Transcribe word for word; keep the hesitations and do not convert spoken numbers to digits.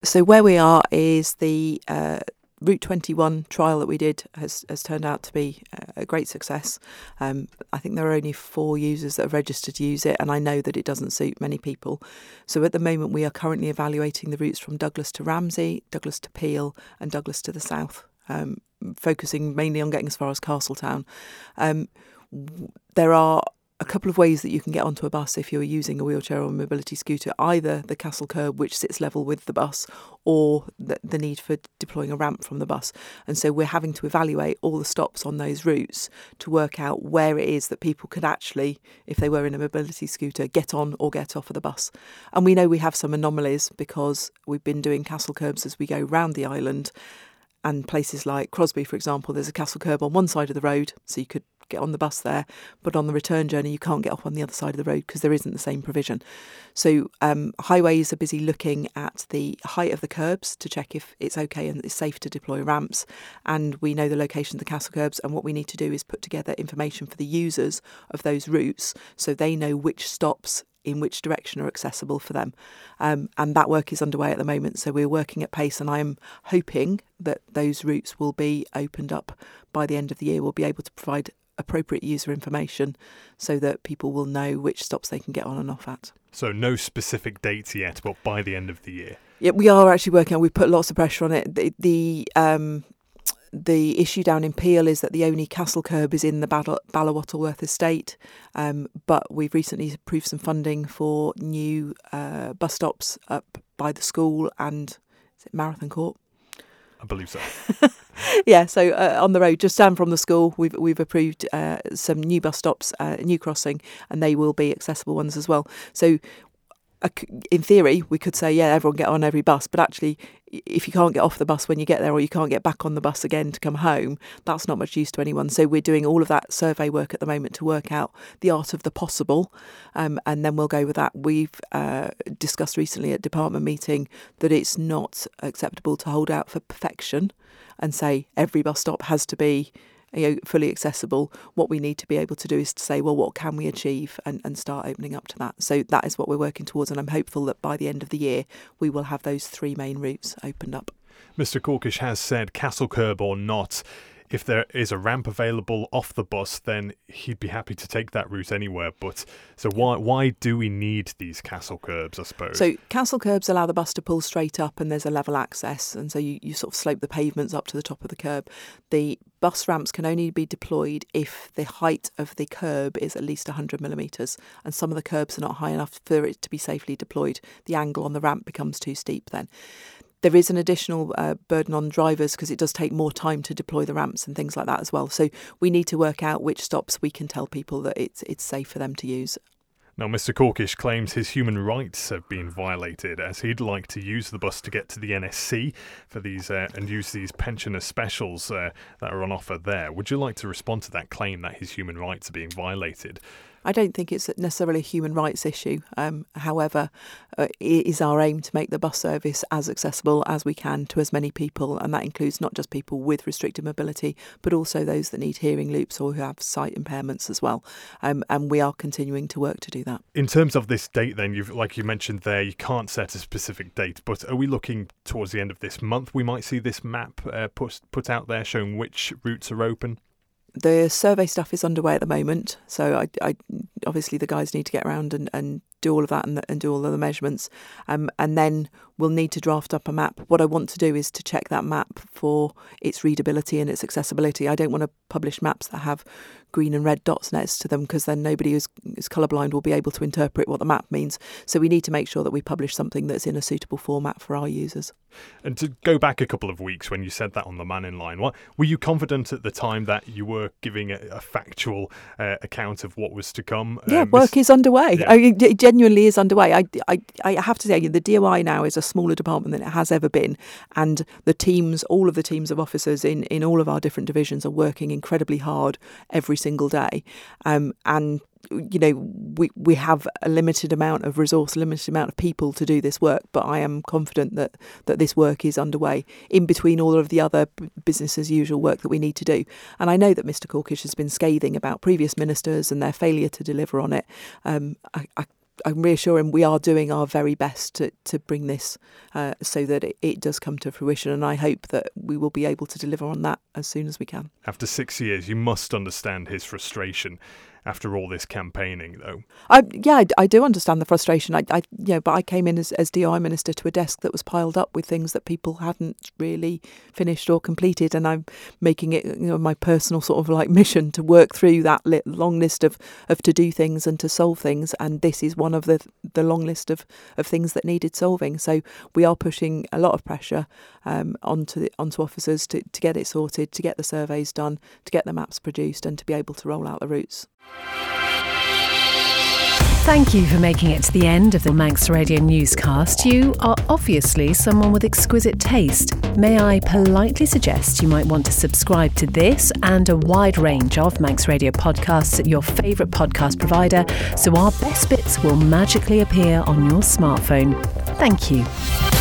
So where we are is the uh, Route twenty-one trial that we did has, has turned out to be a great success. Um, I think there are only four users that have registered to use it, and I know that it doesn't suit many people. So at the moment we are currently evaluating the routes from Douglas to Ramsey, Douglas to Peel and Douglas to the south, um, focusing mainly on getting as far as Castletown. Um, there are a couple of ways that you can get onto a bus if you're using a wheelchair or a mobility scooter, either the Castle curb, which sits level with the bus, or the, the need for deploying a ramp from the bus. And so we're having to evaluate all the stops on those routes to work out where it is that people could actually, if they were in a mobility scooter, get on or get off of the bus. And we know we have some anomalies because we've been doing Castle curbs as we go round the island, and places like Crosby, for example, there's a Castle curb on one side of the road, so you could get on the bus there, but on the return journey you can't get off on the other side of the road because there isn't the same provision. So um, highways are busy looking at the height of the curbs to check if it's okay and it's safe to deploy ramps, and we know the location of the Castle curbs, and what we need to do is put together information for the users of those routes so they know which stops in which direction are accessible for them. Um, and that work is underway at the moment, so we're working at pace, and I'm hoping that those routes will be opened up by the end of the year. We'll be able to provide appropriate user information so that people will know which stops they can get on and off at. So no specific dates yet, but by the end of the year? Yeah, we are actually working on, we've put lots of pressure on it. The, the um, The issue down in Peel is that the only Castle curb is in the Ball- Ballawhattleworth estate, um, but we've recently approved some funding for new uh, bus stops up by the school and is it Marathon Court? I believe so. Yeah, so uh, on the road just down from the school, we've we've approved uh, some new bus stops, uh, a new crossing, and they will be accessible ones as well. So in theory, we could say, yeah, everyone get on every bus, but actually, if you can't get off the bus when you get there or you can't get back on the bus again to come home, that's not much use to anyone. So we're doing all of that survey work at the moment to work out the art of the possible, um, and then we'll go with that. We've uh, discussed recently at department meeting that it's not acceptable to hold out for perfection and say every bus stop has to be, you know, fully accessible. What we need to be able to do is to say, well, what can we achieve, and, and start opening up to that. So that is what we're working towards, and I'm hopeful that by the end of the year we will have those three main routes opened up. Mister Corkish has said, Castle curb or not, if there is a ramp available off the bus, then he'd be happy to take that route anywhere. But so why why do we need these Castle curbs, I suppose? So Castle curbs allow the bus to pull straight up, and there's a level access, and so you, you sort of slope the pavements up to the top of the curb. The bus ramps can only be deployed if the height of the curb is at least one hundred millimetres, and some of the curbs are not high enough for it to be safely deployed. The angle on the ramp becomes too steep then. There is an additional uh, burden on drivers because it does take more time to deploy the ramps and things like that as well. So we need to work out which stops we can tell people that it's it's safe for them to use. Now, Mister Corkish claims his human rights have been violated, as he'd like to use the bus to get to the N S C for these uh, and use these pensioner specials uh, that are on offer there. Would you like to respond to that claim that his human rights are being violated? I don't think it's necessarily a human rights issue. Um, however, uh, it is our aim to make the bus service as accessible as we can to as many people, and that includes not just people with restricted mobility, but also those that need hearing loops or who have sight impairments as well. Um, and we are continuing to work to do that. In terms of this date then, you've, like you mentioned there, you can't set a specific date, but are we looking towards the end of this month? We might see this map uh, put, put out there showing which routes are open? The survey stuff is underway at the moment, so I, I obviously the guys need to get around and, and do all of that and, and do all of the measurements, um, and then we'll need to draft up a map. What I want to do is to check that map for its readability and its accessibility. I don't want to publish maps that have green and red dots next to them, because then nobody who's, who's colourblind will be able to interpret what the map means. So we need to make sure that we publish something that's in a suitable format for our users. And to go back a couple of weeks when you said that on the Mannin line, what, were you confident at the time that you were giving a, a factual uh, account of what was to come? Yeah, um, work this, is underway. yeah. I, it genuinely is underway. I, I, I have to say, the D O I now is a smaller department than it has ever been, and the teams, all of the teams of officers in, in all of our different divisions are working incredibly hard every single day, um, and you know, we we have a limited amount of resource, a limited amount of people to do this work, but I am confident that that this work is underway in between all of the other business as usual work that we need to do. And I know that Mister Corkish has been scathing about previous ministers and their failure to deliver on it. Um, I, I I can reassure him we are doing our very best to, to bring this uh, so that it, it does come to fruition, and I hope that we will be able to deliver on that as soon as we can. After six years, you must understand his frustration after all this campaigning, though. I, yeah, I, I do understand the frustration. I, I, you know, but I came in as, as D I Minister to a desk that was piled up with things that people hadn't really finished or completed, and I'm making it, you know, my personal sort of like mission to work through that li- long list of, of to do things and to solve things. And this is one of the the long list of, of things that needed solving. So we are pushing a lot of pressure um, onto the, onto officers to, to get it sorted, to get the surveys done, to get the maps produced, and to be able to roll out the routes. Thank you for making it to the end of the Manx Radio newscast. You are obviously someone with exquisite taste. May I politely suggest you might want to subscribe to this and a wide range of Manx Radio podcasts at your favourite podcast provider, so our best bits will magically appear on your smartphone. Thank you.